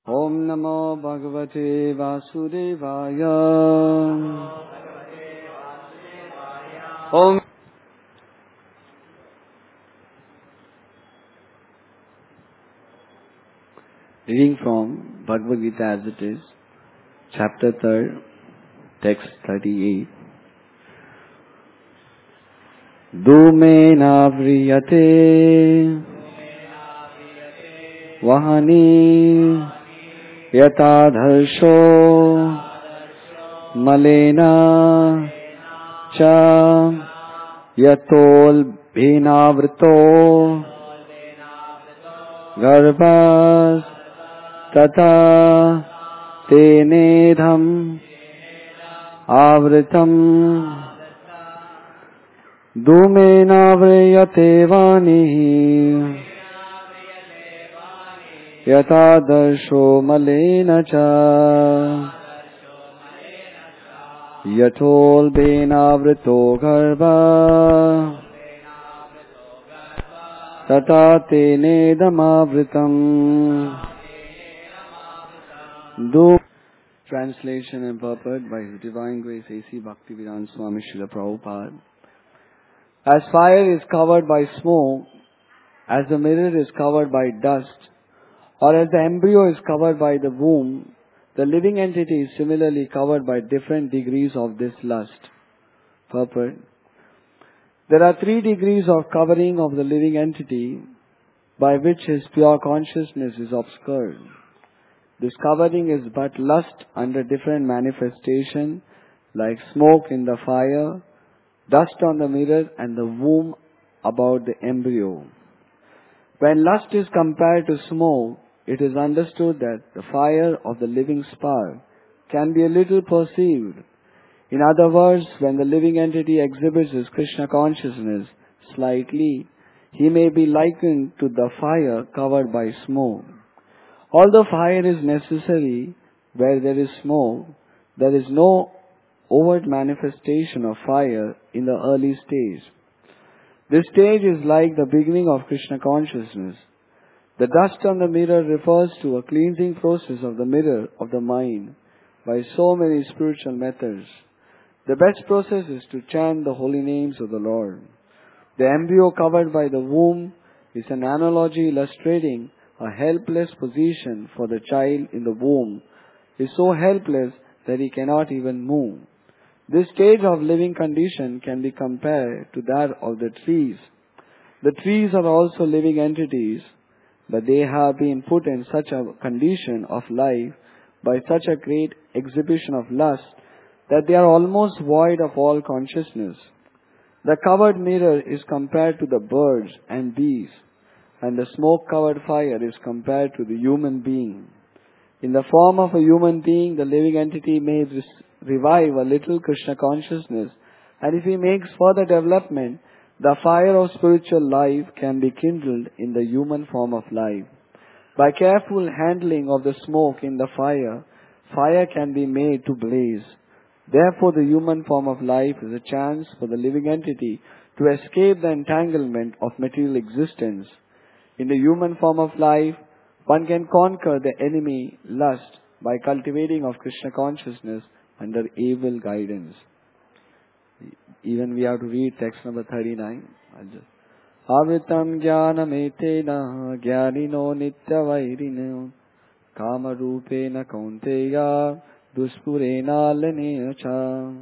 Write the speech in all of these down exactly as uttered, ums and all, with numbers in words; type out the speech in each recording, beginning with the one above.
Om Namo Bhagavate Vasudevaya. Om. Reading from Bhagavad Gita as it is, chapter third, text thirty-eight. Dhumena vriyate vahani yatadharsho malena cha yatol bhenavrito garbhas tata tenedham avritam dhumena vriyate vanihi yatadarsho malena cha yatol benavrito garbha tata tenedamavritam. Dhum. Translation and purport by His Divine Grace A C Bhaktivedanta Swami Srila Prabhupada. As fire is covered by smoke, as the mirror is covered by dust, or as the embryo is covered by the womb, the living entity is similarly covered by different degrees of this lust. Purport. There are three degrees of covering of the living entity by which his pure consciousness is obscured. This covering is but lust under different manifestation, like smoke in the fire, dust on the mirror, and the womb about the embryo. When lust is compared to smoke, it is understood that the fire of the living spark can be a little perceived. In other words, when the living entity exhibits his Krishna consciousness slightly, he may be likened to the fire covered by smoke. Although fire is necessary where there is smoke, there is no overt manifestation of fire in the early stage. This stage is like the beginning of Krishna consciousness. The dust on the mirror refers to a cleansing process of the mirror of the mind by so many spiritual methods. The best process is to chant the holy names of the Lord. The embryo covered by the womb is an analogy illustrating a helpless position, for the child in the womb is so helpless that he cannot even move. This stage of living condition can be compared to that of the trees. The trees are also living entities, but they have been put in such a condition of life by such a great exhibition of lust that they are almost void of all consciousness. The covered mirror is compared to the birds and bees, and the smoke-covered fire is compared to the human being. In the form of a human being, the living entity may revive a little Krishna consciousness, and if he makes further development, the fire of spiritual life can be kindled in the human form of life. By careful handling of the smoke in the fire, fire can be made to blaze. Therefore, the human form of life is a chance for the living entity to escape the entanglement of material existence. In the human form of life, one can conquer the enemy lust by cultivating of Krishna consciousness under able guidance. Even we have to read text number thirty-nine. Avritam jnanam etena jnanino nityavairino kama rupena kaunteya duspurena lanecha.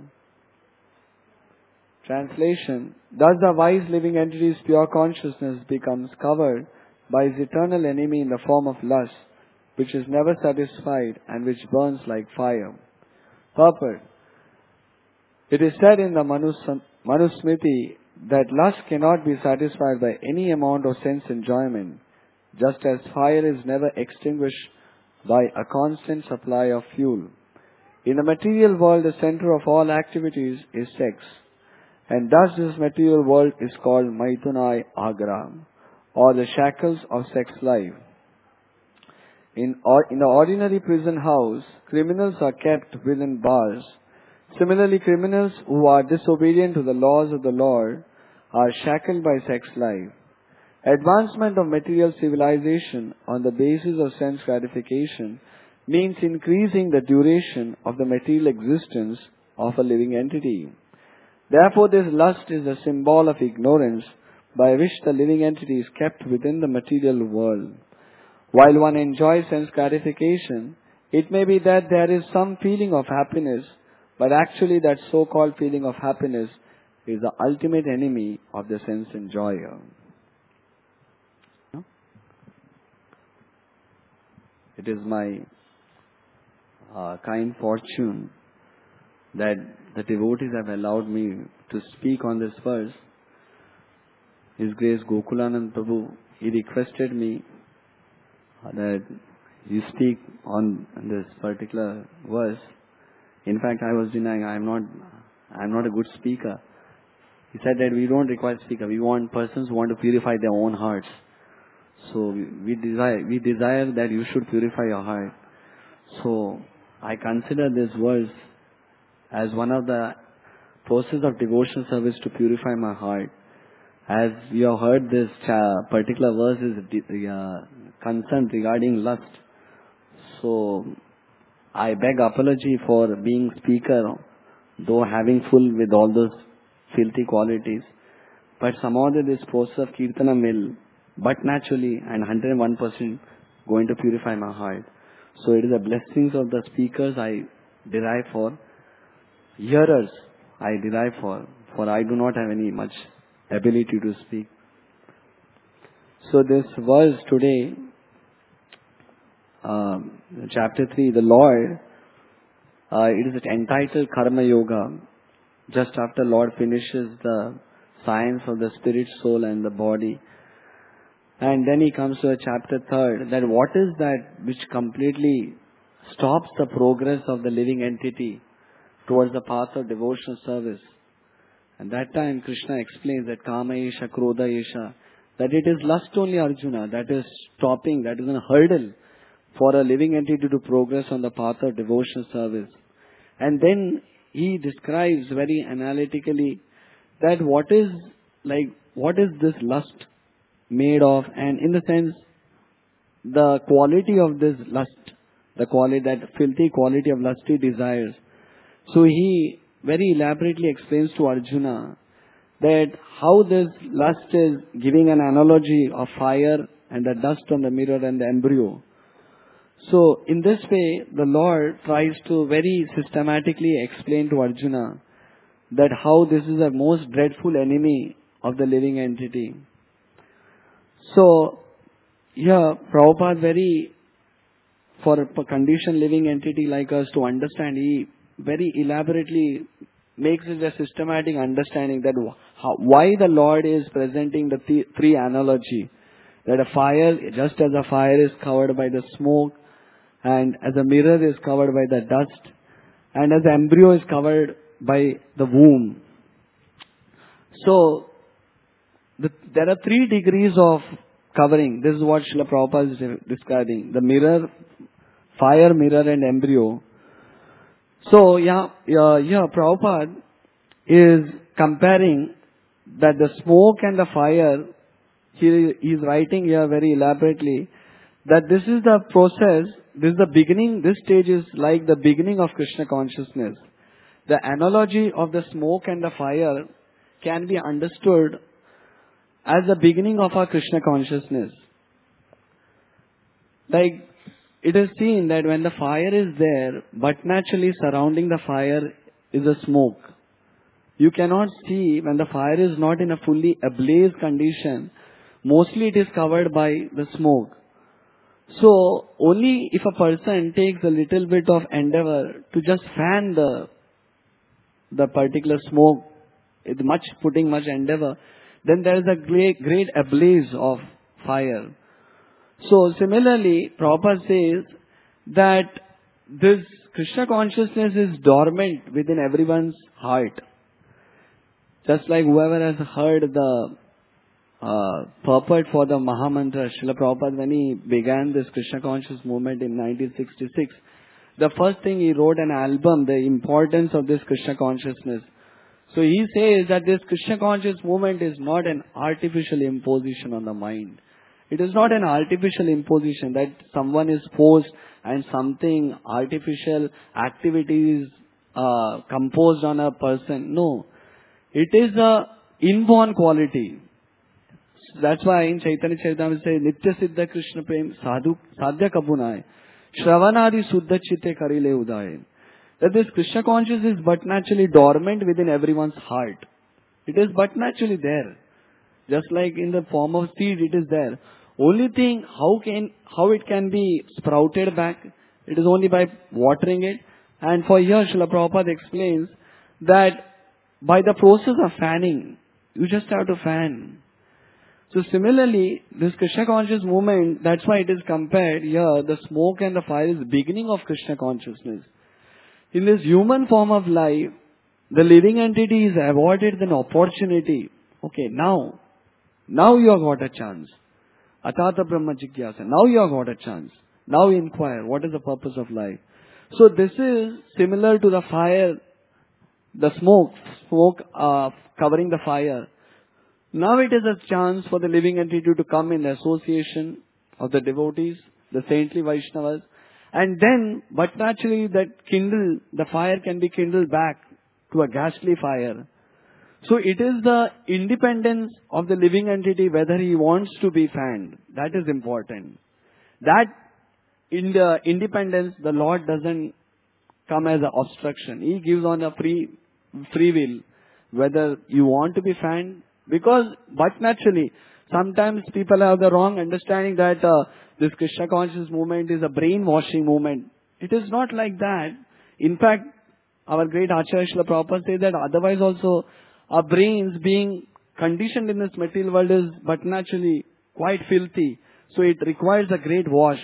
Translation. Thus the wise living entity's pure consciousness becomes covered by his eternal enemy in the form of lust, which is never satisfied and which burns like fire. Purport. It is said in the Manus- Manusmriti that lust cannot be satisfied by any amount of sense enjoyment, just as fire is never extinguished by a constant supply of fuel. In the material world, the center of all activities is sex, and thus this material world is called Maitunai Agra, or the shackles of sex life. In, or, in the ordinary prison house, criminals are kept within bars. Similarly, criminals who are disobedient to the laws of the Lord are shackled by sex life. Advancement of material civilization on the basis of sense gratification means increasing the duration of the material existence of a living entity. Therefore, this lust is a symbol of ignorance by which the living entity is kept within the material world. While one enjoys sense gratification, it may be that there is some feeling of happiness, but actually that so-called feeling of happiness is the ultimate enemy of the sense enjoyer. It is my uh, kind fortune that the devotees have allowed me to speak on this verse. His Grace Gokulanand Prabhu, he requested me that you speak on this particular verse. In fact, I was denying, I am not, I am not a good speaker. He said that we don't require speaker, we want persons who want to purify their own hearts. So we, we desire, we desire that you should purify your heart. So I consider this verse as one of the process of devotional service to purify my heart. As you have heard, this particular verse is uh, concerned regarding lust. So I beg apology for being speaker, though having full with all those filthy qualities. But somehow this process of Kirtanam will, but naturally and one hundred one percent going to purify my heart. So it is the blessings of the speakers I derive for. Hearers I derive for, for I do not have any much ability to speak. So this verse today, uh, chapter three, the Lord, uh, it is entitled Karma Yoga. Just after Lord finishes the science of the spirit, soul and the body. And then he comes to a chapter third, that what is that which completely stops the progress of the living entity towards the path of devotional service. And that time Krishna explains that Kama Esha, Krodha Esha, that it is lust only, Arjuna, that is stopping, that is a hurdle for a living entity to progress on the path of devotional service. And then he describes very analytically that what is, like, what is this lust made of, and in the sense, the quality of this lust, the quality, that filthy quality of lusty desires. So he very elaborately explains to Arjuna that how this lust is giving an analogy of fire and the dust on the mirror and the embryo. So in this way, the Lord tries to very systematically explain to Arjuna that how this is a most dreadful enemy of the living entity. So here, Prabhupada very, for a conditioned living entity like us to understand, he very elaborately makes it a systematic understanding that how, why the Lord is presenting the th- three analogy. That a fire, just as a fire is covered by the smoke, and as a mirror is covered by the dust, and as the embryo is covered by the womb. So, the, there are three degrees of covering. This is what Srila Prabhupada is describing. The mirror, fire, mirror and embryo. So, yeah, yeah, yeah, Prabhupada is comparing that the smoke and the fire, he is writing here very elaborately, that this is the process, this is the beginning, this stage is like the beginning of Krishna consciousness. The analogy of the smoke and the fire can be understood as the beginning of our Krishna consciousness. Like, it is seen that when the fire is there, but naturally surrounding the fire is a smoke. You cannot see when the fire is not in a fully ablaze condition. Mostly it is covered by the smoke. So, only if a person takes a little bit of endeavor to just fan the, the particular smoke, with much, putting much endeavor, then there is a great, great ablaze of fire. So, similarly, Prabhupada says that this Krishna consciousness is dormant within everyone's heart. Just like whoever has heard the uh, purport for the Mahamantra, Srila Prabhupada, when he began this Krishna conscious movement in nineteen sixty-six, the first thing he wrote an album, the importance of this Krishna consciousness. So he says that this Krishna conscious movement is not an artificial imposition on the mind. It is not an artificial imposition that someone is forced and something artificial activities uh, composed on a person. No. It is a inborn quality. That's why in Chaitanya Charitamrita it says, Nitya Siddha Krishna Prem Sadhu Sadhya Kabunai Shravanadi Suddha Chitte Karile Udaye. That this Krishna consciousness is but naturally dormant within everyone's heart. It is but naturally there. Just like in the form of seed, it is there. Only thing, how can, how it can be sprouted back, it is only by watering it. And for here, Srila Prabhupada explains that by the process of fanning, you just have to fan. So similarly, this Krishna conscious movement, that's why it is compared here, the smoke and the fire is the beginning of Krishna consciousness. In this human form of life, the living entity is awarded an opportunity. Okay, now, now you have got a chance. Atata Brahma Jigyasa. Now you have got a chance. Now inquire, what is the purpose of life? So this is similar to the fire, the smoke, smoke uh, covering the fire. Now it is a chance for the living entity to come in the association of the devotees, the saintly Vaishnavas. And then, but naturally that kindle, the fire can be kindled back to a ghastly fire. So it is the independence of the living entity whether he wants to be fanned. That is important. That in the independence, the Lord doesn't come as an obstruction. He gives on a free, free will whether you want to be fanned. Because, but naturally, sometimes people have the wrong understanding that uh, this Krishna conscious movement is a brainwashing movement. It is not like that. In fact, our great Acharya Srila Prabhupada says that otherwise also our brains being conditioned in this material world is but naturally quite filthy. So it requires a great wash.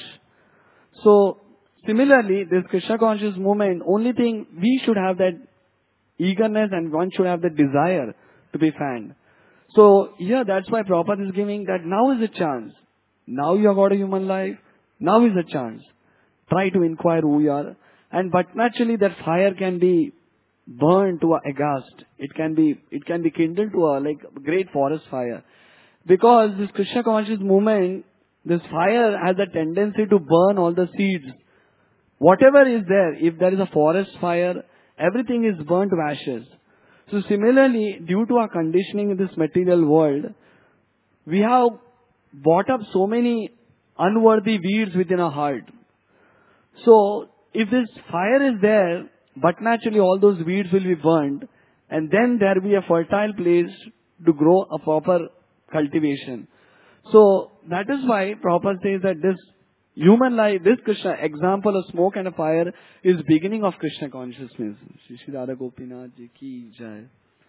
So similarly, this Krishna conscious movement, only thing we should have that eagerness and one should have the desire to be fanned. So here that's why Prabhupada is giving that now is a chance. Now you have got a human life. Now is a chance. Try to inquire who you are. And but naturally that fire can be burned to a aghast. It can be it can be kindled to a like great forest fire. Because this Krishna conscious movement, this fire has a tendency to burn all the seeds. Whatever is there, if there is a forest fire, everything is burnt to ashes. So similarly, due to our conditioning in this material world, we have brought up so many unworthy weeds within our heart. So if this fire is there, but naturally all those weeds will be burnt, and then there will be a fertile place to grow a proper cultivation. So that is why Prabhupada says that this human life, this Krishna example of smoke and a fire is beginning of Krishna consciousness. Shri Shri Radha Gopinath Ji ki jai.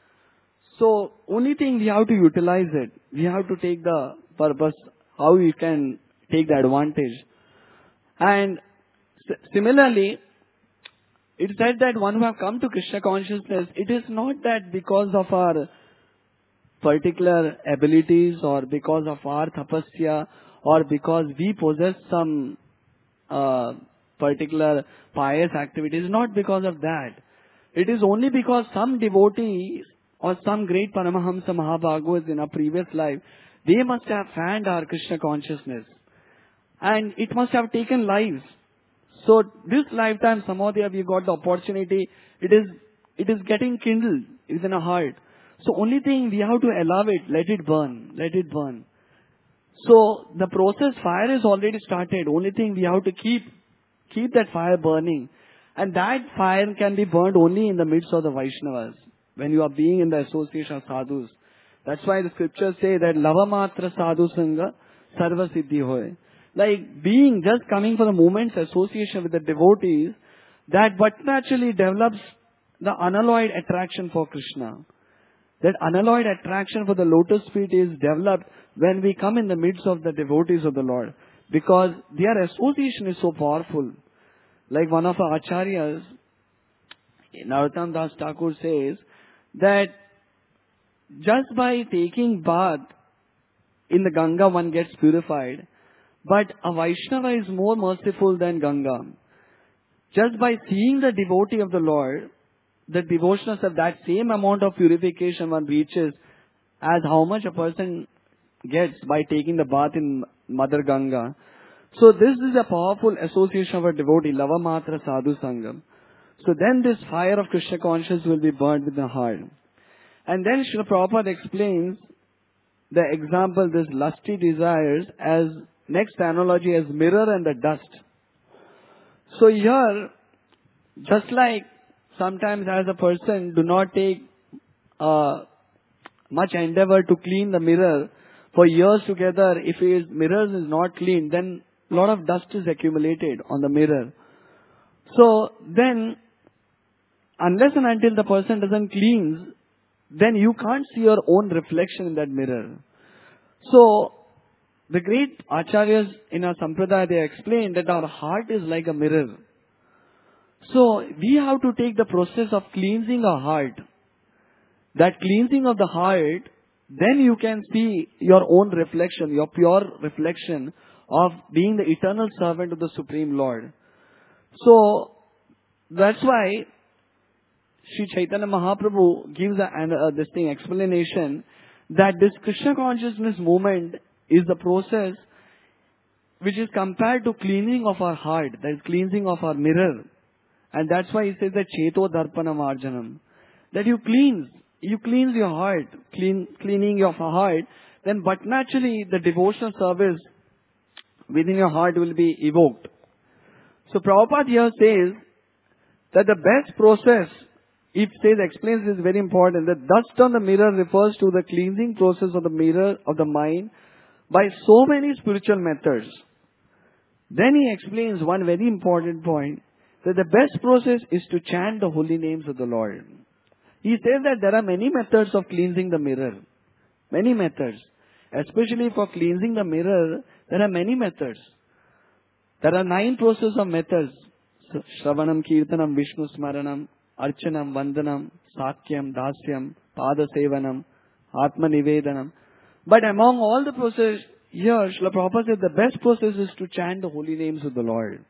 So only thing we have to utilize it. We have to take the purpose, how we can take the advantage. And similarly, it said that one who have come to Krishna consciousness, it is not that because of our particular abilities or because of our tapasya or because we possess some uh, particular pious activities. Not because of that. It is only because some devotees or some great Paramahamsa Mahabhagavas in a previous life, they must have fanned our Krishna consciousness. And it must have taken lives. So this lifetime, Samadhi, we got the opportunity. It is, it is getting kindled within our heart. So only thing we have to allow it, let it burn, let it burn. So the process, fire is already started. Only thing we have to keep, keep that fire burning. And that fire can be burned only in the midst of the Vaishnavas. When you are being in the association of sadhus. That's why the scriptures say that lava matra sadhu sangha sarva siddhi hoy. Like being just coming for the moment's association with the devotees, that but naturally develops the unalloyed attraction for Krishna. That unalloyed attraction for the lotus feet is developed when we come in the midst of the devotees of the Lord. Because their association is so powerful. Like one of our acharyas, Narottam Das Thakur says that just by taking bath in the Ganga one gets purified. But a Vaishnava is more merciful than Ganga. Just by seeing the devotee of the Lord, the devotionals of that same amount of purification one reaches as how much a person gets by taking the bath in Mother Ganga. So this is a powerful association of a devotee, Lava Matra Sadhu Sangam. So then this fire of Krishna consciousness will be burned within the heart. And then Srila Prabhupada explains the example, this lusty desires, as next analogy as mirror and the dust. So here, just like sometimes as a person do not take uh, much endeavor to clean the mirror for years together, if his mirror is not clean, then a lot of dust is accumulated on the mirror. So then, unless and until the person doesn't cleanse, then you can't see your own reflection in that mirror. So, the great acharyas in our sampradaya, they explain that our heart is like a mirror. So, we have to take the process of cleansing our heart. That cleansing of the heart, then you can see your own reflection, your pure reflection of being the eternal servant of the Supreme Lord. So, that's why Sri Chaitanya Mahaprabhu gives a, a, this thing explanation that this Krishna consciousness movement is the process which is compared to cleaning of our heart, that is cleansing of our mirror. And that's why he says that Cheto Darpana Marjanam, that you cleanse, you cleanse your heart, clean, cleaning your heart, then but naturally the devotional service within your heart will be evoked. So Prabhupada here says that the best process, if says, explains this very important, that dust on the mirror refers to the cleansing process of the mirror of the mind by so many spiritual methods. Then he explains one very important point, that the best process is to chant the holy names of the Lord. He says that there are many methods of cleansing the mirror. Many methods. Especially for cleansing the mirror, there are many methods. There are nine processes of methods. Shravanam, Kirtanam, Vishnu Smaranam, Archanam, Vandanam, Sakyam, Dasyam, Pada Sevanam, Atma Nivedanam. But among all the processes, here, Srila Prabhupada said the best process is to chant the holy names of the Lord.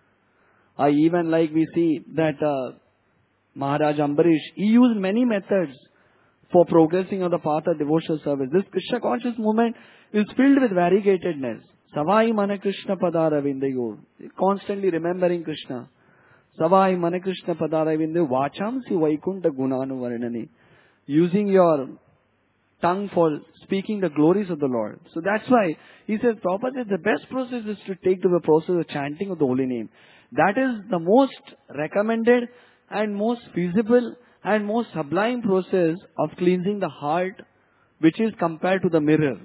Uh, even like we see that uh, Maharaj Ambarish, he used many methods for progressing on the path of devotional service. This Krishna conscious movement is filled with variegatedness. Savai Mana Krishna Padara Vindayo. Constantly remembering Krishna. Savai Mana Krishna Padara Vindayo. Vachamsi Vaikunta Gunanu Varnani. Using your tongue for speaking the glories of the Lord. So that's why he says, Prabhupada, the best process is to take to the process of chanting of the holy name. That is the most recommended and most feasible and most sublime process of cleansing the heart, which is compared to the mirror.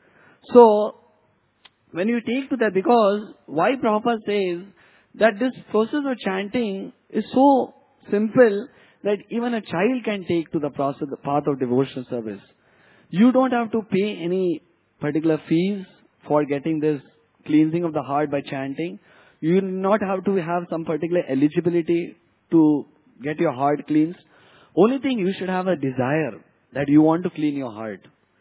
So, when you take to that, because why Prabhupada says that this process of chanting is so simple that even a child can take to the process, the path of devotional service. You don't have to pay any particular fees for getting this cleansing of the heart by chanting. You do not have to have some particular eligibility to get your heart cleansed. Only thing, you should have a desire that you want to clean your heart.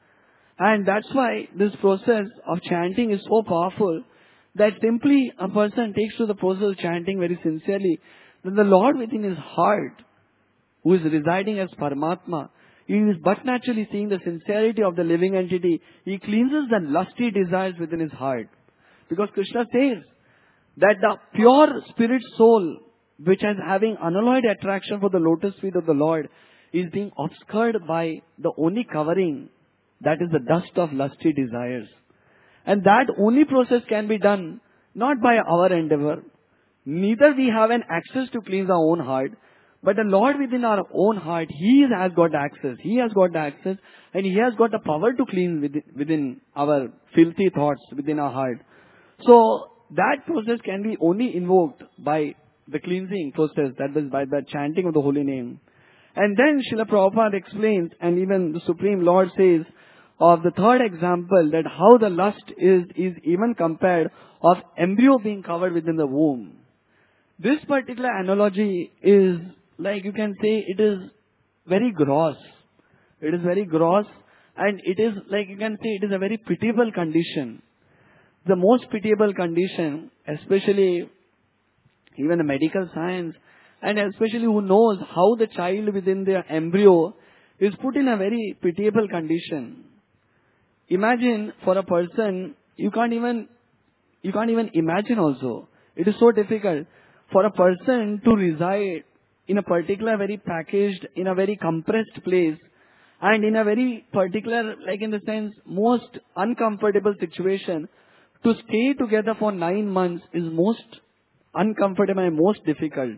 And that's why this process of chanting is so powerful that simply a person takes to the process of chanting very sincerely, then the Lord within his heart, who is residing as Paramatma, he is but naturally seeing the sincerity of the living entity. He cleanses the lusty desires within his heart. Because Krishna says that the pure spirit soul, which is having unalloyed attraction for the lotus feet of the Lord, is being obscured by the only covering, that is the dust of lusty desires. And that only process can be done not by our endeavor. Neither we have an access to cleanse our own heart, but the Lord within our own heart, He has got access. He has got access and He has got the power to cleanse within, within our filthy thoughts, within our heart. So, that process can be only invoked by the cleansing process, that is by the chanting of the holy name. And then Srila Prabhupada explains, and even the Supreme Lord says, of the third example, that how the lust is, is even compared of embryo being covered within the womb. This particular analogy is, like you can say, it is very gross. It is very gross, and it is, like you can say, it is a very pitiable condition. The most pitiable condition, especially even the medical science, and especially who knows how the child within the embryo is put in a very pitiable condition. Imagine for a person you can't even, you can't even imagine also. It is so difficult for a person to reside in a particular very packaged, in a very compressed place, and in a very particular, like in the sense, most uncomfortable situation. To stay together for nine months is most uncomfortable and most difficult.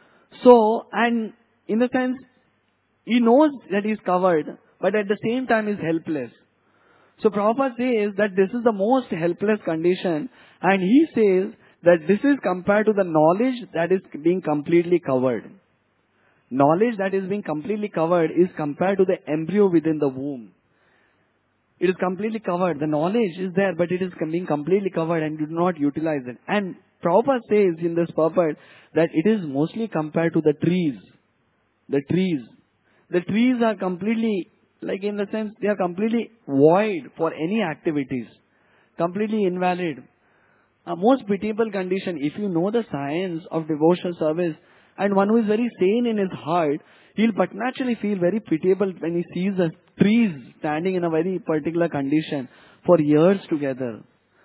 So, and in the sense, he knows that he is covered, but at the same time is helpless. So Prabhupada says that this is the most helpless condition, and he says that this is compared to the knowledge that is being completely covered. Knowledge that is being completely covered is compared to the embryo within the womb. It is completely covered. The knowledge is there, but it is being completely covered and you do not utilize it. And Prabhupada says in this purport that it is mostly compared to the trees. The trees. The trees are completely, like in the sense, they are completely void for any activities. Completely invalid. A most pitiable condition. If you know the science of devotional service, and one who is very sane in his heart, he'll but naturally feel very pitiable when he sees the trees standing in a very particular condition for years together.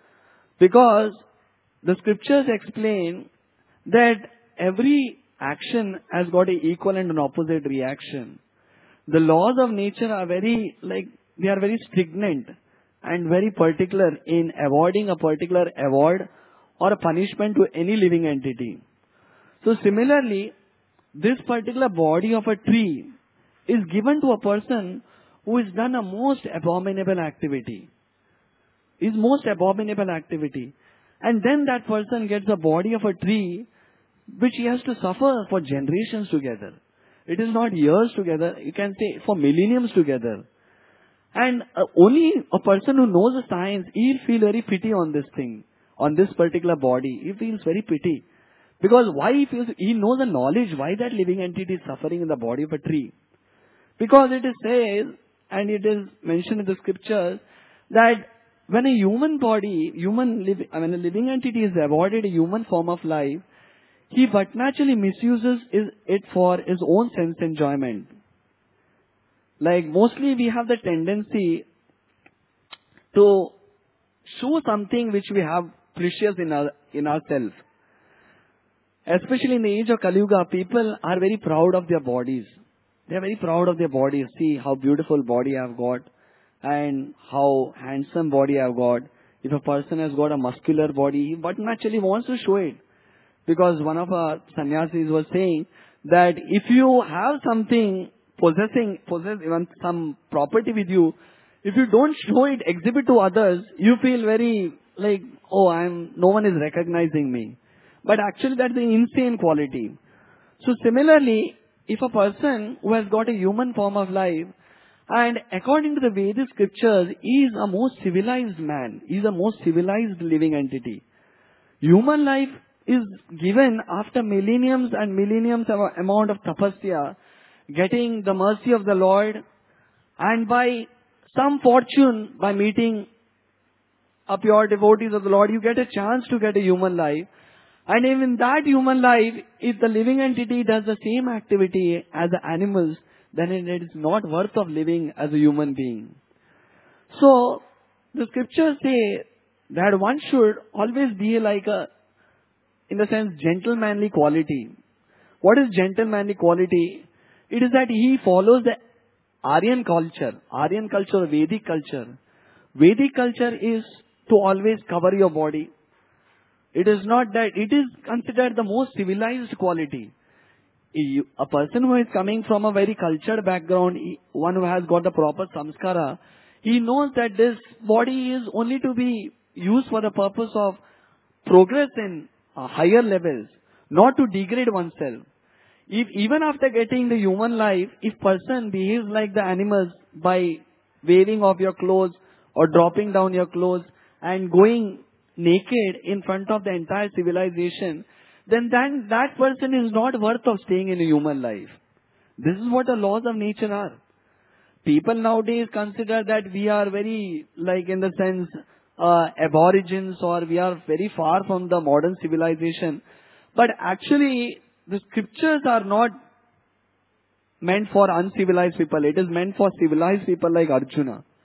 Because the scriptures explain that every action has got an equal and an opposite reaction. The laws of nature are very, like, they are very stringent and very particular in avoiding a particular award or a punishment to any living entity. So similarly, this particular body of a tree is given to a person who has done a most abominable activity. Is most abominable activity. And then that person gets a body of a tree which he has to suffer for generations together. It is not years together, you can say for millenniums together. And uh, only a person who knows the science, he'll feel very pity on this thing, on this particular body. He feels very pity. Because why he feels, he knows the knowledge why that living entity is suffering in the body of a tree. Because it is said, and it is mentioned in the scriptures, that when a human body, human liv- when a living entity is awarded a human form of life, he but naturally misuses it for his own sense enjoyment. Like mostly we have the tendency to show something which we have precious in our in ourselves. Especially in the age of Kali Yuga, people are very proud of their bodies. They are very proud of their bodies. See how beautiful body I have got and how handsome body I have got. If a person has got a muscular body, he but naturally wants to show it. Because one of our sannyasis was saying that if you have something possessing, possess even some property with you, if you don't show it, exhibit to others, you feel very like, oh, I'm, no one is recognizing me. But actually that's an insane quality. So similarly, if a person who has got a human form of life, and according to the Vedic scriptures, he is a most civilized man. He is a most civilized living entity. Human life is given after millenniums and millenniums of amount of tapasya, getting the mercy of the Lord, and by some fortune, by meeting a pure devotees of the Lord, you get a chance to get a human life. And even that human life, if the living entity does the same activity as the animals, then it is not worth of living as a human being. So, the scriptures say that one should always be like a, in the sense, gentlemanly quality. What is gentlemanly quality? It is that he follows the Aryan culture, Aryan culture or Vedic culture. Vedic culture is to always cover your body. It is not that, it is considered the most civilized quality. A person who is coming from a very cultured background, one who has got the proper samskara, he knows that this body is only to be used for the purpose of progress in uh, higher levels, not to degrade oneself. If even after getting the human life, if person behaves like the animals by waving off your clothes or dropping down your clothes and going naked in front of the entire civilization, then that, that person is not worth of staying in a human life. This is what the laws of nature are. People nowadays consider that we are very, like in the sense, uh, aborigines, or we are very far from the modern civilization. But actually, the scriptures are not meant for uncivilized people. It is meant for civilized people like Arjuna.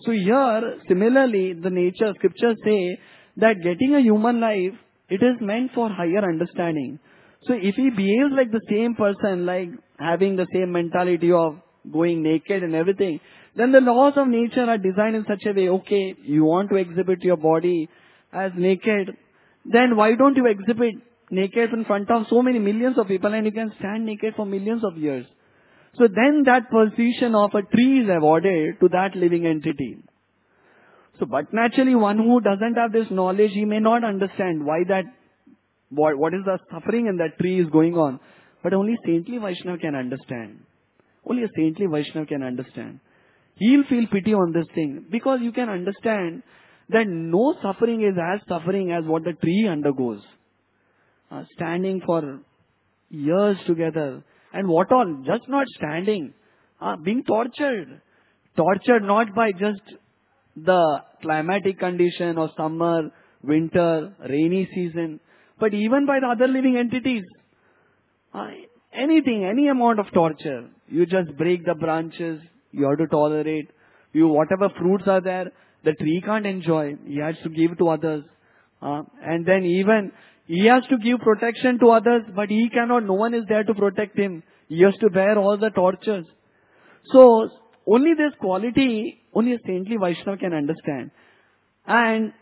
So here, similarly, the nature scriptures say that getting a human life, it is meant for higher understanding. So if he behaves like the same person, like having the same mentality of going naked and everything, then the laws of nature are designed in such a way, okay, you want to exhibit your body as naked, then why don't you exhibit naked in front of so many millions of people and you can stand naked for millions of years. So then that position of a tree is awarded to that living entity. So, but naturally one who doesn't have this knowledge, he may not understand why that, what, what is the suffering in that tree is going on. But only saintly Vaishnava can understand. Only a saintly Vaishnava can understand. He'll feel pity on this thing because you can understand that no suffering is as suffering as what the tree undergoes. Uh, standing for years together. And what all? Just not standing. Uh, being tortured. Tortured not by just the climatic condition of summer, winter, rainy season, but even by the other living entities. Uh, anything, any amount of torture. You just break the branches, you have to tolerate. You, whatever fruits are there, the tree can't enjoy. He has to give to others. Uh, and then even, he has to give protection to others, but he cannot, no one is there to protect him. He has to bear all the tortures. So, only this quality, only a saintly Vaishnava can understand. And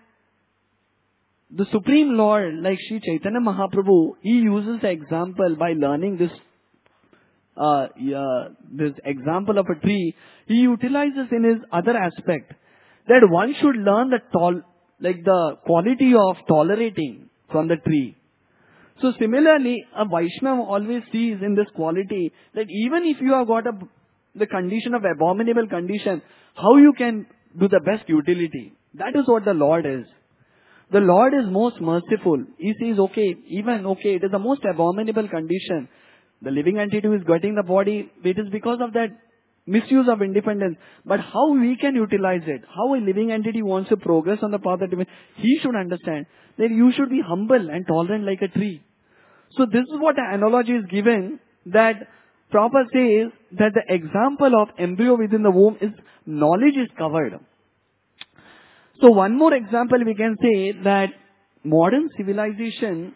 the Supreme Lord, like Sri Chaitanya Mahaprabhu, he uses the example by learning this, uh, yeah, this example of a tree. He utilizes in his other aspect that one should learn the tol, like the quality of tolerating from the tree. So similarly, a Vaishnava always sees in this quality that even if you have got a, the condition of abominable condition, how you can do the best utility. That is what the Lord is. The Lord is most merciful. He says, okay, even, okay, it is the most abominable condition. The living entity who is getting the body, it is because of that misuse of independence. But how we can utilize it, how a living entity wants to progress on the path that he should understand that you should be humble and tolerant like a tree. So this is what the analogy is given, that Prabhupada says that the example of embryo within the womb is knowledge is covered. So one more example we can say that modern civilization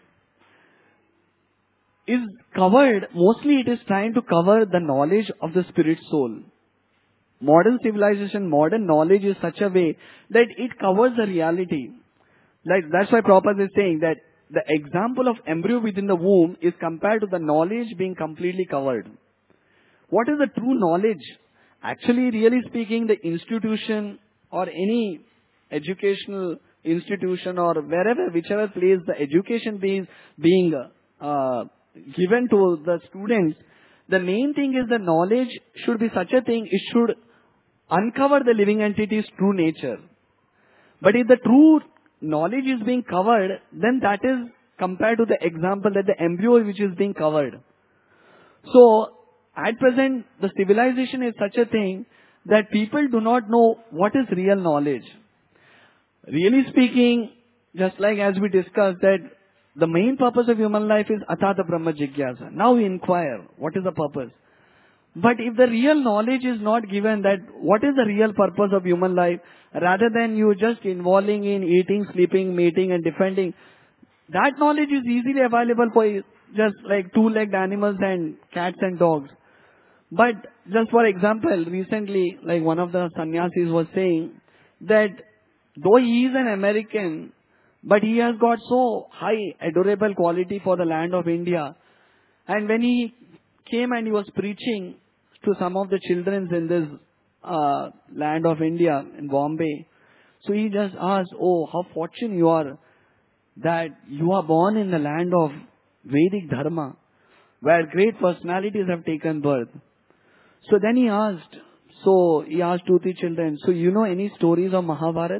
is covered, mostly it is trying to cover the knowledge of the spirit soul. Modern civilization, modern knowledge is such a way that it covers the reality. Like that's why Prabhupada is saying that the example of embryo within the womb is compared to the knowledge being completely covered. What is the true knowledge? Actually, really speaking, the institution or any educational institution or wherever, whichever place the education being, being uh, given to the students, the main thing is the knowledge should be such a thing, it should uncover the living entity's true nature. But if the true knowledge is being covered, then that is compared to the example that the embryo which is being covered. So, at present, the civilization is such a thing that people do not know what is real knowledge. Really speaking, just like as we discussed that the main purpose of human life is Atata Brahma Jigyasa. Now we inquire, what is the purpose? But if the real knowledge is not given that what is the real purpose of human life, rather than you just involving in eating, sleeping, mating and defending, that knowledge is easily available for just like two-legged animals and cats and dogs. But just for example, recently, like one of the sannyasis was saying that though he is an American, but he has got so high, adorable quality for the land of India. And when he came and he was preaching to some of the children in this uh, land of India, in Bombay, so he just asked, oh, how fortunate you are that you are born in the land of Vedic Dharma, where great personalities have taken birth. So then he asked, so he asked two, three children, so you know any stories of Mahabharata?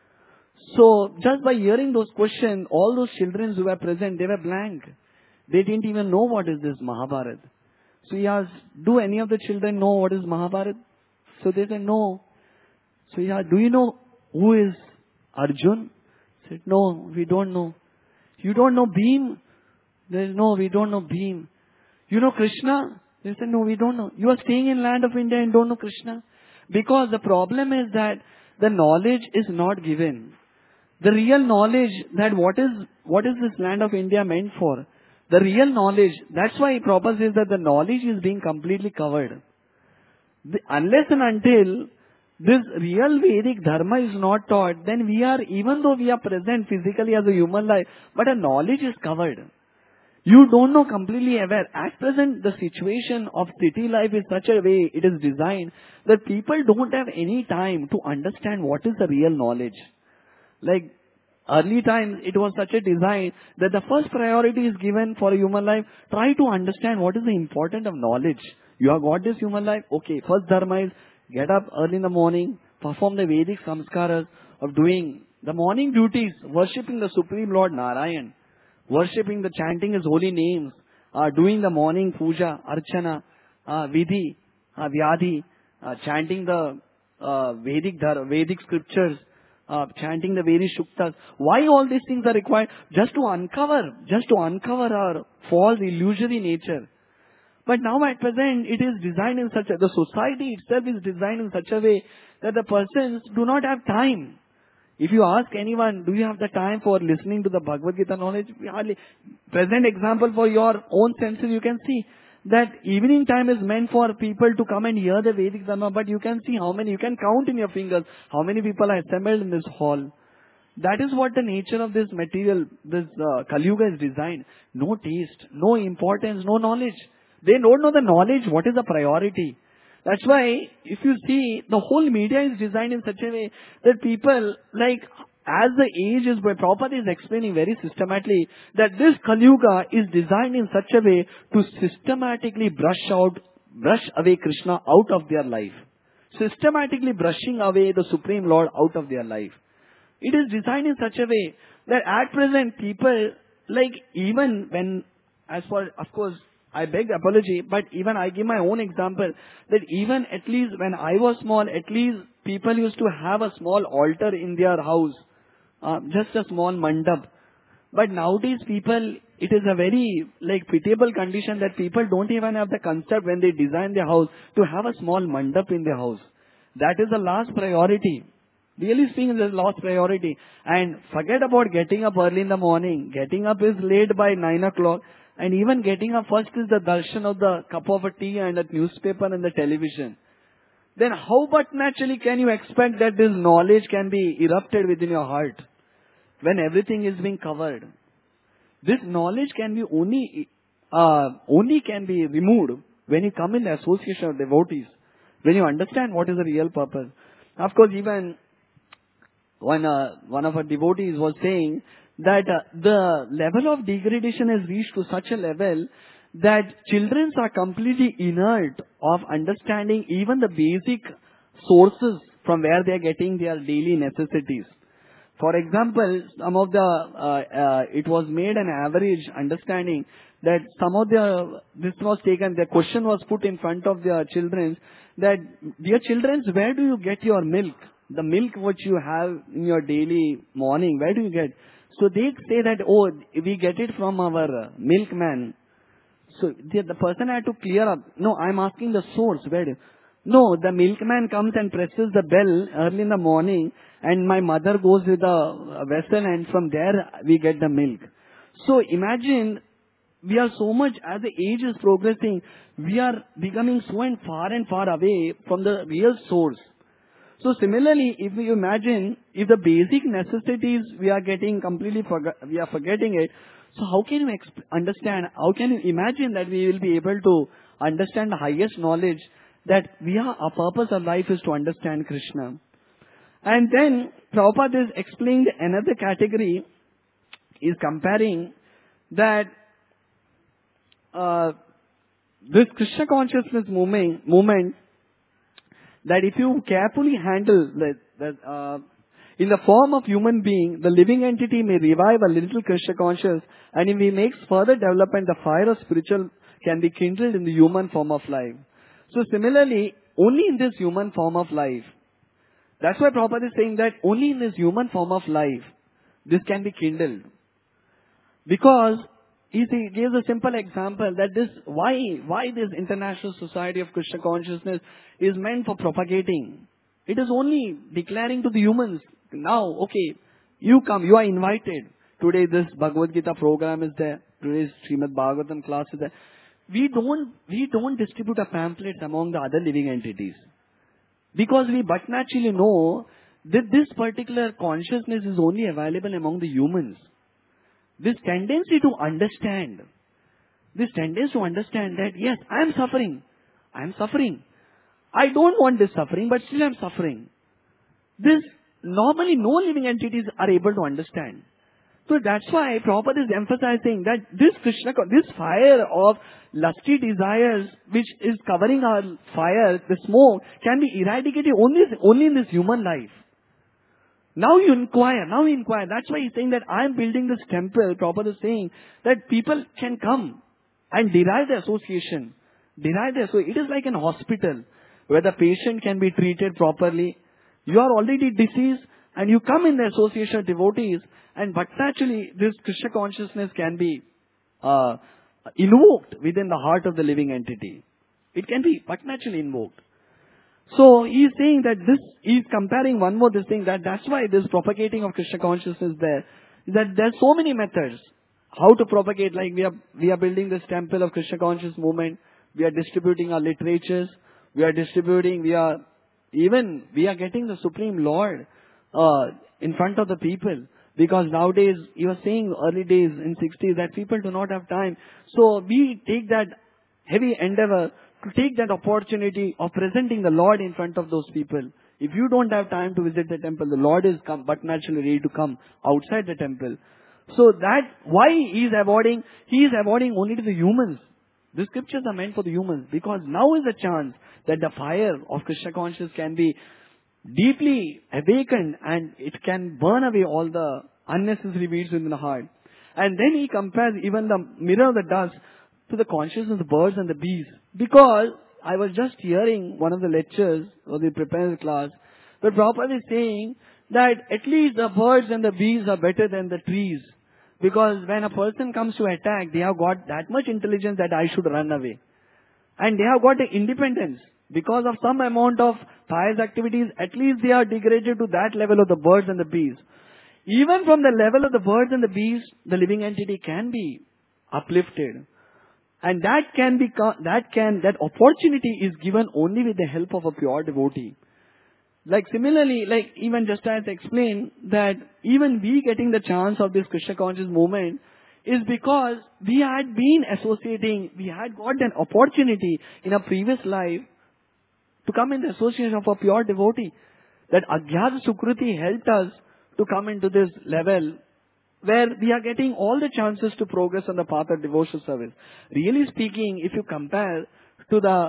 So just by hearing those questions, all those children who were present, they were blank. They didn't even know what is this Mahabharata. So he asked, do any of the children know what is Mahabharata? So they said, no. So he asked, do you know who is Arjun? He said, no, we don't know. You don't know Bhim? They said, no, we don't know Bhim. You know Krishna? They said, no, we don't know. You are staying in land of India and don't know Krishna? Because the problem is that the knowledge is not given. The real knowledge that what is, what is this land of India meant for? The real knowledge, that's why Prabhupada says that the knowledge is being completely covered. The, unless and until this real Vedic Dharma is not taught, then we are, even though we are present physically as a human life, but our knowledge is covered. You don't know, completely aware. At present, the situation of city life is such a way, it is designed, that people don't have any time to understand what is the real knowledge. Like, early times, it was such a design that the first priority is given for a human life. Try to understand what is the importance of knowledge. You have got this human life, okay, first dharma is get up early in the morning, perform the Vedic samskaras of doing the morning duties, worshipping the Supreme Lord Narayan, worshipping the chanting His holy names, uh, doing the morning puja, archana, uh, vidhi, uh, vyadhi, uh, chanting the uh, Vedic dhar- Vedic scriptures, uh, chanting the Vedic shuktas. Why all these things are required? Just to uncover, just to uncover our false illusory nature. But now at present, it is designed in such a, the society itself is designed in such a way that the persons do not have time. If you ask anyone, do you have the time for listening to the Bhagavad Gita knowledge? We hardly. Present example for your own senses, you can see that evening time is meant for people to come and hear the Vedic Dharma, but you can see how many, you can count in your fingers how many people are assembled in this hall. That is what the nature of this material, this uh, Kali Yuga is designed. No taste, no importance, no knowledge. They don't know the knowledge, what is the priority. That's why, if you see, the whole media is designed in such a way that people, like, as the age is going, Prabhupada is explaining very systematically that this Kali Yuga is designed in such a way to systematically brush out, brush away Krishna out of their life. Systematically brushing away the Supreme Lord out of their life. It is designed in such a way that at present people, like, even when, as for, of course, I beg apology, but even I give my own example, that even at least when I was small, at least people used to have a small altar in their house, uh, just a small mandap. But nowadays people, it is a very, like, pitiable condition that people don't even have the concept when they design their house to have a small mandap in their house. That is the last priority. Really speaking, the last priority. And forget about getting up early in the morning. Getting up is late by nine o'clock. And even getting up first is the darshan of the cup of a tea and a newspaper and the television. Then how but naturally can you expect that this knowledge can be erupted within your heart when everything is being covered? This knowledge can be only, uh, only can be removed when you come in the association of devotees. When you understand what is the real purpose. Of course, even one, uh, one of our devotees was saying that uh, the level of degradation has reached to such a level that children are completely inert of understanding even the basic sources from where they are getting their daily necessities. For example, some of the, uh, uh, it was made an average understanding that some of the, this was taken, the question was put in front of the children that, dear children, where do you get your milk? The milk which you have in your daily morning, where do you get? So they say that, oh, we get it from our milkman. So the, the person had to clear up. No, I'm asking the source. Where? Do, no, the milkman comes and presses the bell early in the morning and my mother goes with a vessel and from there we get the milk. So imagine, we are so much, as the age is progressing, we are becoming so and far and far away from the real source. So similarly, if you imagine, if the basic necessities we are getting completely, forg- we are forgetting it, so how can you exp- understand, how can you imagine that we will be able to understand the highest knowledge that we are, our purpose of life is to understand Krishna. And then Prabhupada is explaining another category, is comparing that uh, this Krishna consciousness movement, movement that if you carefully handle that, that uh, in the form of human being, the living entity may revive a little Krishna conscious, and if he makes further development, the fire of spiritual can be kindled in the human form of life. So similarly, only in this human form of life, that's why Prabhupada is saying that only in this human form of life, this can be kindled. Because he gives a simple example that this, why, why this International Society of Krishna Consciousness is meant for propagating. It is only declaring to the humans, now, okay, you come, you are invited. Today this Bhagavad Gita program is there. Today's Srimad Bhagavatam class is there. We don't, we don't distribute a pamphlets among the other living entities. Because we but naturally know that this particular consciousness is only available among the humans. This tendency to understand, this tendency to understand that, yes, I am suffering. I am suffering. I don't want this suffering, but still I am suffering. This, normally no living entities are able to understand. So that's why Prabhupada is emphasizing that this Krishna, this fire of lusty desires which is covering our fire, the smoke, can be eradicated only, only in this human life. Now you inquire, now you inquire. That's why he's saying that I am building this temple. Prabhupada is saying that people can come and derive the association. Derive the, so it is like an hospital where the patient can be treated properly. You are already diseased and you come in the association of devotees, and but naturally this Krishna consciousness can be uh, invoked within the heart of the living entity. It can be but naturally invoked. So he is saying that this, he is comparing one more this thing, that that's why this propagating of Krishna consciousness there, that there are so many methods how to propagate. Like we are, we are building this temple of Krishna conscious movement, we are distributing our literatures, we are distributing, we are, even we are getting the Supreme Lord uh, in front of the people. Because nowadays, you were saying early days in sixties that people do not have time. So we take that heavy endeavor to take that opportunity of presenting the Lord in front of those people. If you don't have time to visit the temple, the Lord is come, but naturally ready to come outside the temple. So that, why he is avoiding, he is avoiding only to the humans. The scriptures are meant for the humans, because now is the chance that the fire of Krishna consciousness can be deeply awakened and it can burn away all the unnecessary weeds within the heart. And then he compares even the mirror of the dust to the consciousness of the birds and the bees. Because I was just hearing one of the lectures or the prepared class, where Prabhupada is saying that at least the birds and the bees are better than the trees. Because when a person comes to attack, they have got that much intelligence that I should run away. And they have got the independence. Because of some amount of pious activities, at least they are degraded to that level of the birds and the bees. Even from the level of the birds and the bees, the living entity can be uplifted. And that can be, that can, that opportunity is given only with the help of a pure devotee. Like similarly, like even just as I explained, that even we getting the chance of this Krishna conscious movement is because we had been associating, we had got an opportunity in a previous life to come in the association of a pure devotee. That Agyat Sukruti helped us to come into this level where we are getting all the chances to progress on the path of devotional service. Really speaking, if you compare to the,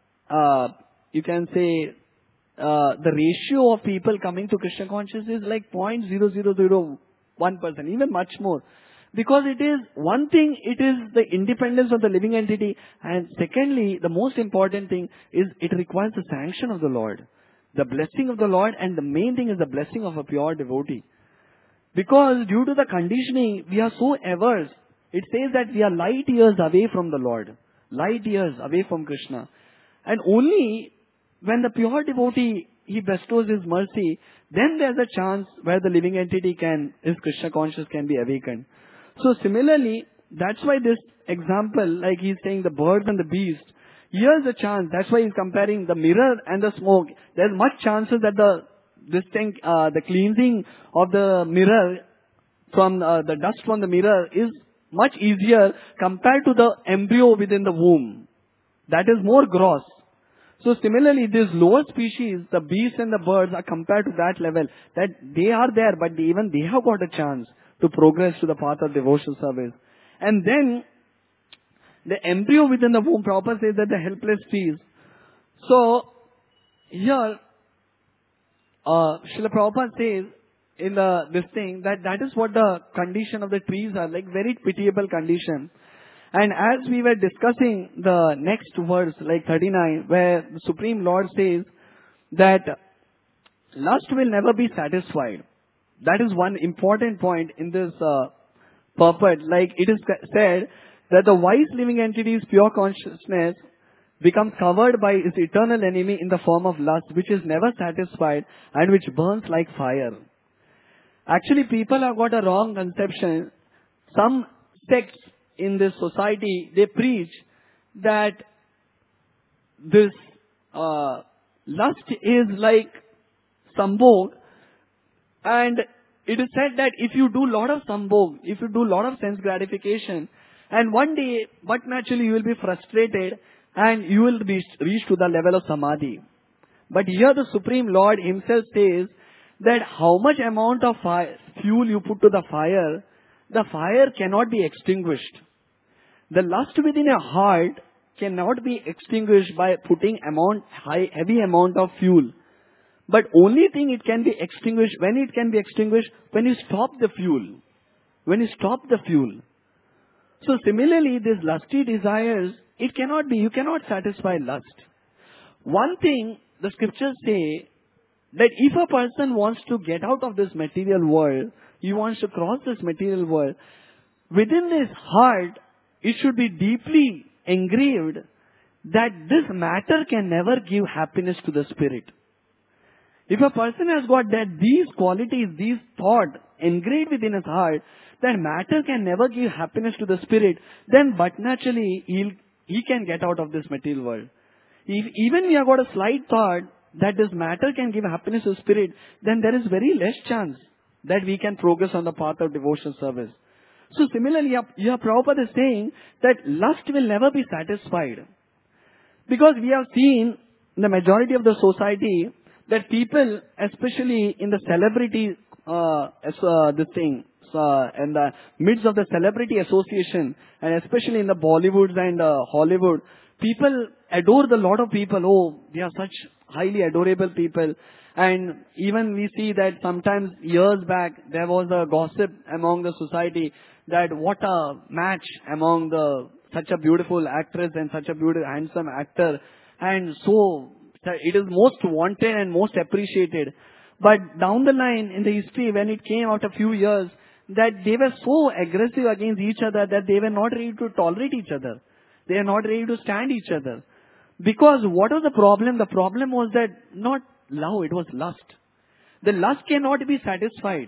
uh, you can say, uh, the ratio of people coming to Krishna consciousness is like zero point zero zero zero one percent, even much more. Because it is, one thing, it is the independence of the living entity. And secondly, the most important thing is it requires the sanction of the Lord. The blessing of the Lord, and the main thing is the blessing of a pure devotee. Because due to the conditioning, we are so averse. It says that we are light years away from the Lord. Light years away from Krishna. And only when the pure devotee, he bestows his mercy, then there's a chance where the living entity can, his Krishna consciousness can be awakened. So similarly, that's why this example, like he's saying the birds and the beast, here's a chance. That's why he's comparing the mirror and the smoke. There's much chances that the this thing, uh, the cleansing of the mirror from uh, the dust from the mirror is much easier compared to the embryo within the womb. That is more gross. So similarly, these lower species, the beasts and the birds, are compared to that level, that they are there, but they, even they have got a chance to progress to the path of devotional service. And then, the embryo within the womb, Prabhupada says that the helpless trees. So, here, uh, Srila Prabhupada says in the, this thing, that that is what the condition of the trees are, like very pitiable condition. And as we were discussing the next verse, like thirty-nine, where the Supreme Lord says that lust will never be satisfied. That is one important point in this uh, purport. Like it is said that the wise living entity's pure consciousness becomes covered by its eternal enemy in the form of lust, which is never satisfied and which burns like fire. Actually, people have got a wrong conception. Some sects in this society, they preach that this uh, lust is like sambhog, and it is said that if you do lot of sambhog, if you do lot of sense gratification, and one day, but naturally you will be frustrated and you will be reach to the level of samadhi. But here the Supreme Lord himself says that how much amount of fire, fuel you put to the fire, the fire cannot be extinguished. The lust within a heart cannot be extinguished by putting amount, high, heavy amount of fuel. But only thing it can be extinguished, when it can be extinguished, when you stop the fuel. When you stop the fuel. So similarly, these lusty desires, it cannot be, you cannot satisfy lust. One thing the scriptures say, that if a person wants to get out of this material world, he wants to cross this material world, within his heart, it should be deeply engraved that this matter can never give happiness to the spirit. If a person has got that these qualities, these thoughts engraved within his heart, that matter can never give happiness to the spirit, then but naturally he'll, he can get out of this material world. If even we have got a slight thought that this matter can give happiness to the spirit, then there is very less chance that we can progress on the path of devotional service. So similarly, here Prabhupada is saying that lust will never be satisfied. Because we have seen in the majority of the society that people, especially in the celebrity, uh, as, uh, this thing, uh, in the midst of the celebrity association, and especially in the Bollywoods and uh, Hollywood, people adore the lot of people. Oh, they are such highly adorable people. And even we see that sometimes years back, there was a gossip among the society that what a match among the such a beautiful actress and such a beautiful, handsome actor. And so it is most wanted and most appreciated. But down the line in the history, when it came after a few years, that they were so aggressive against each other that they were not ready to tolerate each other. They are not ready to stand each other. Because what was the problem? The problem was that not love, it was lust. The lust cannot be satisfied.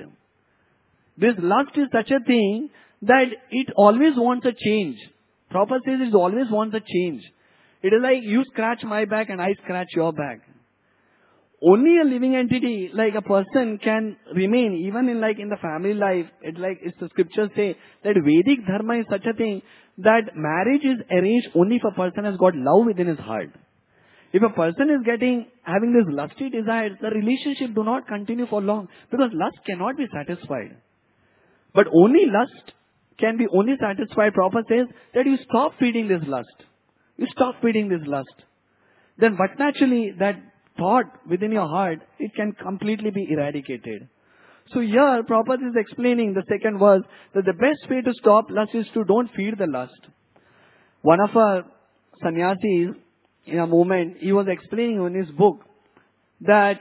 This lust is such a thing that it always wants a change. Prabhupada says it always wants a change. It is like you scratch my back and I scratch your back. Only a living entity, like a person, can remain, even in like in the family life. It like it's the scriptures say that Vedic dharma is such a thing that marriage is arranged only if a person has got love within his heart. If a person is getting, having this lusty desires, the relationship do not continue for long because lust cannot be satisfied. But only lust can be only satisfied, Prabhupada says, that you stop feeding this lust. You stop feeding this lust. Then but naturally that thought within your heart, it can completely be eradicated. So here Prabhupada is explaining the second verse that the best way to stop lust is to don't feed the lust. One of our sannyasis, in a moment, he was explaining in his book that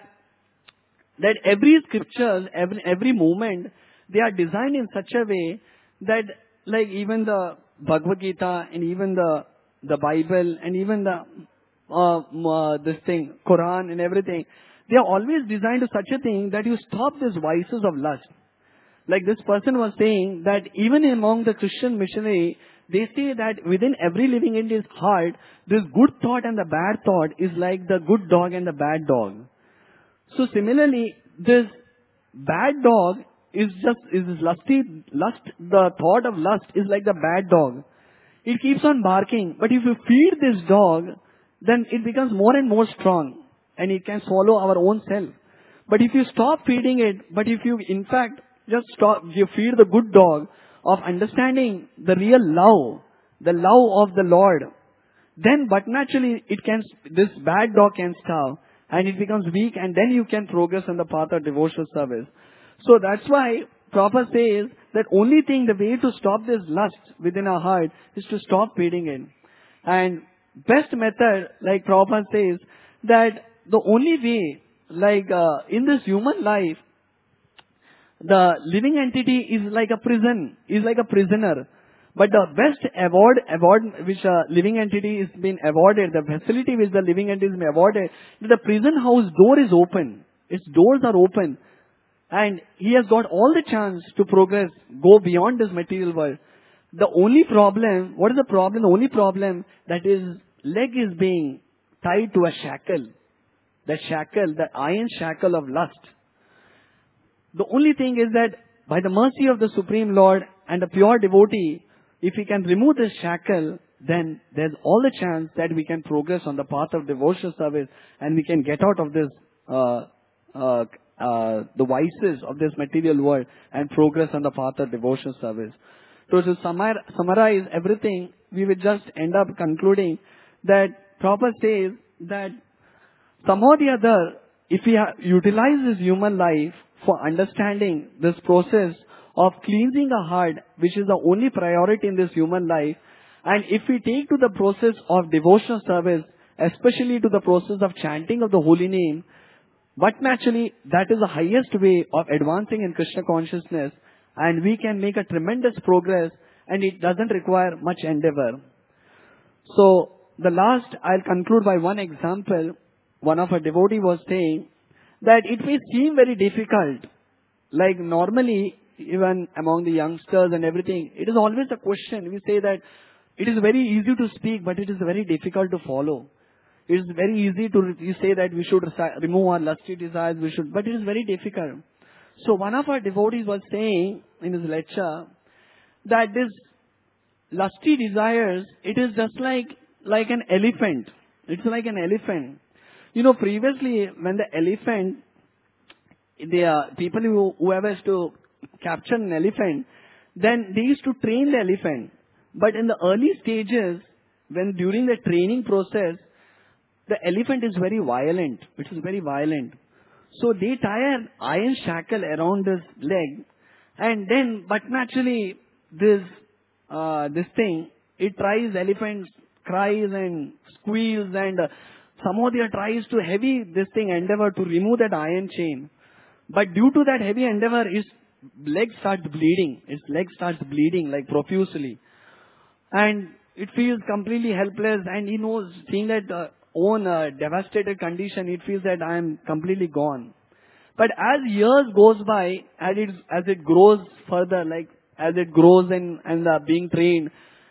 that every scriptures, every, every moment, they are designed in such a way that like even the Bhagavad Gita and even the the Bible and even the uh, uh, this thing, Quran and everything, they are always designed to such a thing that you stop these vices of lust. Like this person was saying that even among the Christian missionary, they say that within every living entity's heart, this good thought and the bad thought is like the good dog and the bad dog. So similarly, this bad dog is just, is lusty, lust, the thought of lust is like the bad dog. It keeps on barking, but if you feed this dog, then it becomes more and more strong and it can swallow our own self. But if you stop feeding it, but if you in fact just stop, you feed the good dog of understanding the real love, the love of the Lord, then but naturally it can, this bad dog can starve and it becomes weak and then you can progress on the path of devotional service. So that's why Prabhupada says that only thing, the way to stop this lust within our heart is to stop feeding it. And best method, like Prabhupada says, that the only way, like uh, in this human life, the living entity is like a prison, is like a prisoner. But the best award, award which a living entity is been awarded, the facility which the living entity is been awarded, the prison house door is open. Its doors are open. And he has got all the chance to progress, go beyond this material world. The only problem, what is the problem? The only problem that his leg is being tied to a shackle. The shackle, the iron shackle of lust. The only thing is that by the mercy of the Supreme Lord and a pure devotee, if we can remove this shackle, then there's all the chance that we can progress on the path of devotional service and we can get out of this, uh, uh, uh, the vices of this material world and progress on the path of devotional service. So to summar- summarize everything, we will just end up concluding that Prabhupada says that somehow or the other, if we ha- utilize this human life for understanding this process of cleansing a heart, which is the only priority in this human life, and if we take to the process of devotional service, especially to the process of chanting of the holy name, but naturally, that is the highest way of advancing in Krishna consciousness, and we can make a tremendous progress, and it doesn't require much endeavor. So, the last, I'll conclude by one example. One of our devotee was saying that it may seem very difficult. Like normally, even among the youngsters and everything, it is always a question. We say that it is very easy to speak, but it is very difficult to follow. It is very easy to you say that we should remove our lusty desires, we should, but it is very difficult. So one of our devotees was saying in his lecture that this lusty desires, it is just like, like an elephant. It's like an elephant. You know, previously when the elephant, the uh, people who, whoever is to capture an elephant, then they used to train the elephant. But in the early stages, when during the training process, the elephant is very violent. It is very violent. So they tie an iron shackle around his leg, and then, but naturally, this uh, this thing, it tries, elephant cries and squeals, and uh, somehow they tries to heavy this thing endeavor to remove that iron chain. But due to that heavy endeavor, his leg starts bleeding. His leg starts bleeding like profusely, and it feels completely helpless. And he knows, seeing that uh, own uh, devastated condition, it feels that I am completely gone. But as years goes by, as it as it grows further, like as it grows and and uh, being trained,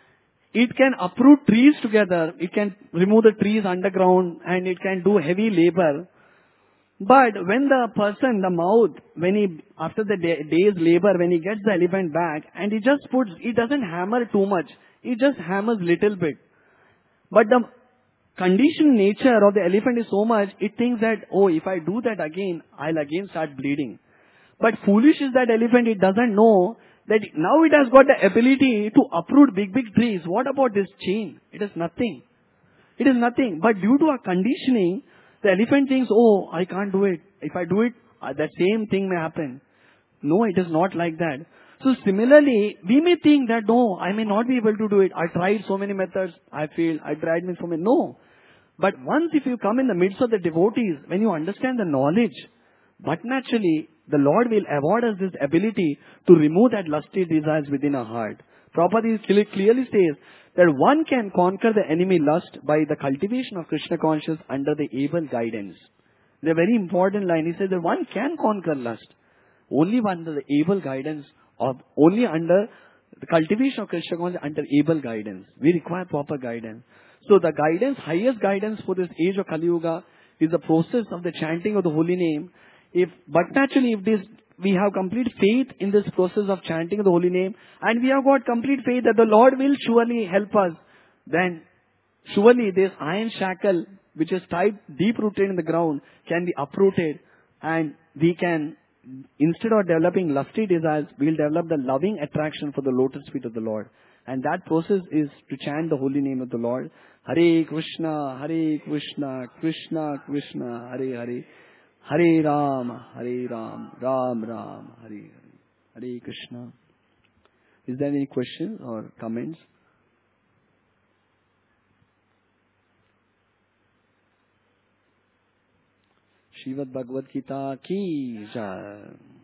it can uproot trees together. It can remove the trees underground, and it can do heavy labor. But when the person, the mouth, when he, after the day, day's labor, when he gets the elephant back, and he just puts, he doesn't hammer too much. He just hammers little bit. But the conditioned nature of the elephant is so much, it thinks that, oh, if I do that again, I'll again start bleeding. But foolish is that elephant, it doesn't know that now it has got the ability to uproot big, big trees. What about this chain? It is nothing. It is nothing. But due to our conditioning, the elephant thinks, oh, I can't do it. If I do it, uh, that same thing may happen. No, it is not like that. So similarly, we may think that, no, I may not be able to do it. I tried so many methods. I failed. I tried me so many. No. But once if you come in the midst of the devotees, when you understand the knowledge, but naturally, the Lord will award us this ability to remove that lusty desires within our heart. Prabhupada clearly says that one can conquer the enemy lust by the cultivation of Krishna consciousness under the able guidance. The very important line, he says that one can conquer lust only under the able guidance of, only under the cultivation of Krishna consciousness under able guidance. We require proper guidance. So the guidance, highest guidance for this age of Kali Yuga is the process of the chanting of the holy name. If, but naturally, if this, we have complete faith in this process of chanting of the holy name, and we have got complete faith that the Lord will surely help us, then surely this iron shackle, which is tied, deep-rooted in the ground, can be uprooted, and we can, instead of developing lusty desires, we'll develop the loving attraction for the lotus feet of the Lord. And that process is to chant the holy name of the Lord. Hare Krishna, Hare Krishna, Krishna Krishna, Hare Hare. Hare Ram, Hare Ram, Ram Ram, Hare Hare. Hare Krishna. Is there any questions or comments? Srimad Bhagavad Gita ki jai.